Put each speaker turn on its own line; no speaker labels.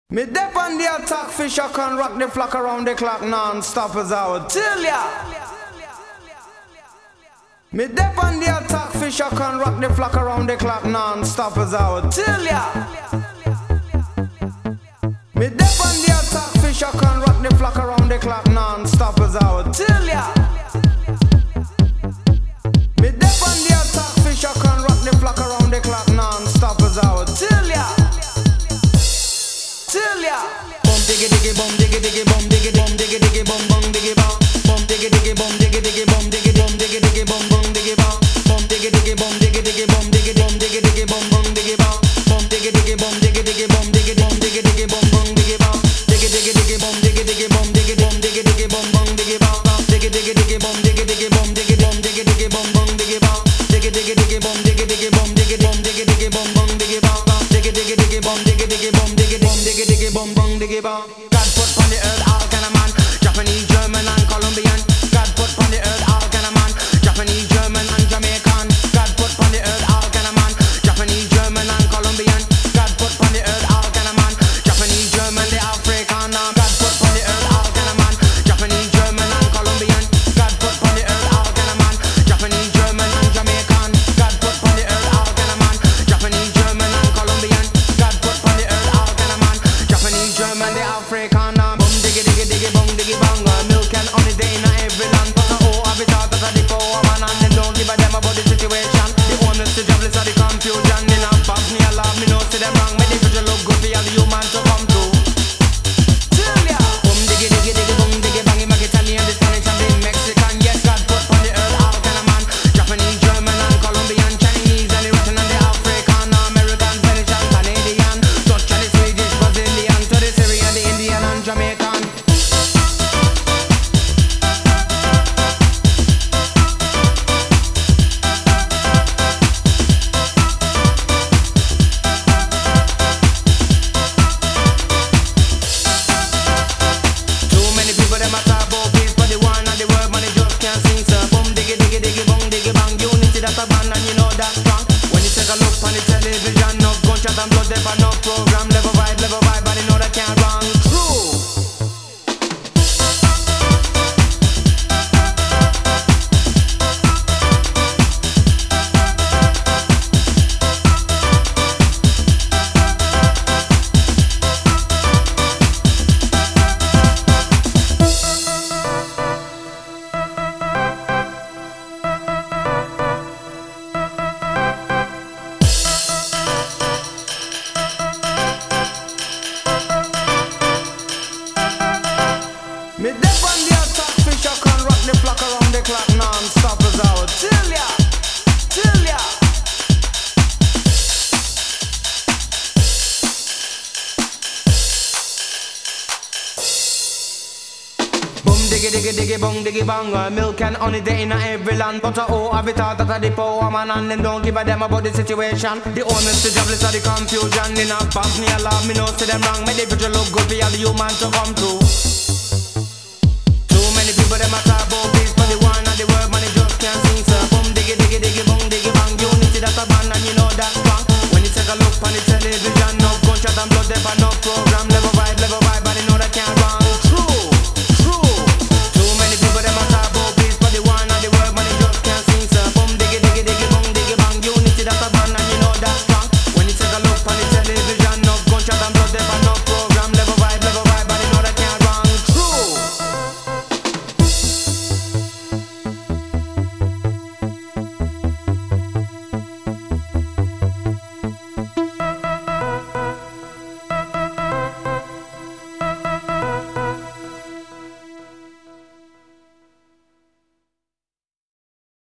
Me dep on the attack, fish I can rock the flock around the clock non-stop as I would tell ya. Me dep on the attack, fish I can rock the flock around the clock non-stop as I would tell ya. Me dep on the attack, fish I can rock the flock around the clock non-stop as I would tell ya. Me dep on the attack, fish I can rock the flock around the clock non-stop as I would tell ya. Tell ya. Bum diggy diggy bum diggy diggy bum diggy bum diggy diggy bum bum diggy bum bum diggy diggy bum diggy diggy bum diggy bum diggy diggy bum bum diggy bum bum diggy diggy bum diggy diggy bum diggy bum diggy diggy bum bum diggy bum bum diggy diggy bum diggy diggy bum diggy bum diggy diggy bum bum diggy bum diggy diggy diggy bum diggy diggy bum diggy bum diggy diggy bum bum diggy bum diggy diggy diggy bum diggy diggy bum diggy bum diggy diggy bum bum diggy bum diggy diggy diggy bum diggy diggy bum diggy bum diggy diggy bum bum diggy bum diggy diggy diggy bum diggy diggy bum diggy bum diggy diggy bum bum diggy bum. God put on the earth all kind of man, Japanese, German and Colombian. God put on the earth all kind of man, Japanese, German and Jamaican. God put on the earth all kind of man, Japanese, German and Colombian. God put on the earth all kind of man, Japanese, German, the African. God put on the earth all kind of man, Japanese, German and Colombian. God put on the earth all kind of man, Japanese, German and Jamaican. God put on the earth all kind of man, Japanese, German and Colombian. God put on the earth all kind of man, Japanese, German, the African. Bum diggy diggy diggy bum diggy bang. Milk and honey day in every land. But oh, have it out as a dip for man, and then don't give a damn about the situation. The owners, the jobless, are the confusion. In a pass me a laugh, me know see them wrong. Me the future look good for all the human to come through. Tell ya. Bum diggy diggy diggy bum diggy bang. Him a Italian, the Spanish and the Mexican. Yes, God put on the earth all kind of man, Japanese, German and Colombian, Chinese and the Russian and the African, American, Spanish and Canadian, Dutch and the Swedish, Brazilian, to the Syrian, the Indian and Jamaican. Too many people them a talk about peace, but the one and the word man they just can't sing. So boom diggy diggy diggy bong diggy bang. Unity that's a band and you know that's strong. When you take a look on the television, no gunshot and blood, there for no program. Level vibe, but you know that can't wrong. True. Me dep on the attack, fish I can rock the flock around the clock non-stop as I would tell ya, tell ya. Boom diggy diggy diggy bong diggy bang. Milk and honey day in every land. But oh, have it out as a dip for man, and then don't give a damn about the situation. The owners, the jobless, are the confusion. In a pass me a laugh, me know see them wrong. Me the future look good for all the human to come through. Too many people them a talk about peace, but the one and the word man they just can't sing. So boom diggy diggy diggy bong diggy bang. Unity that's a band and you know that's strong. When you take a look on the television, no gunshot and blood, there for no program. Level vibe, but you know that can't wrong.